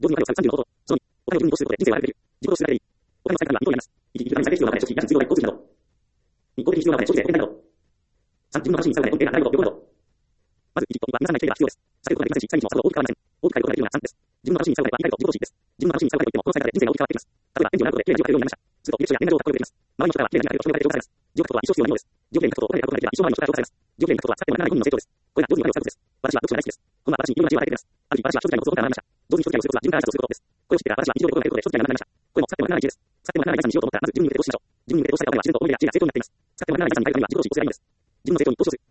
同時にお金を使う30のこと、その2、お金を自分に投資することで人生を歩ける。自己投資ができる。お金の使い方には2と言います。1、自分が必要なお金、初期、家賃、水道代、交通費など。2、公的に必要なお金、消費税、保険代など。3、自分の楽しみに使うお金、本店や習い事、旅行など。まず1と2は皆さんが生きていれば必要です。避けることができませんし、3日もさほど大きく変わりません。大きく変えることができるのが3です。自分の楽しみに使うお金は2回と自己投資です。自分の楽しみに使うお金といっても、この使い方で人生が大きく変わっていきます。例えば、天気をなることで綺麗な字を書けるようになりました。すると、履歴書や年賀状を書くことができます。周りの人からは綺麗な字が書けると称号がされます。字を書くことは一生必要なものです。字を綺麗に書くことをお金で買うことができれば、一生周りの人から評価されます。字を綺麗に書くことは使ってもならない本人の成長です。これが上手にお金を使うことです。私は読書が大好きです。この前、私にいろんな字を書いています。ある日、私は書籍内のことを学びました。同時に書籍内をすることは自分から挨拶をすることです。これを知ってから私は日常で心がけることで書籍内が学びました。これも使ってもならない字です。使ってもならない財産にしようと思ったら、まず自分に向けて投資しましょう。自分に向けて投資されたお金は自然とお金や地位が成長になっています。使ってもならない財産に変えるためには自己投資をすればいいのです。自分の成長に投資をする。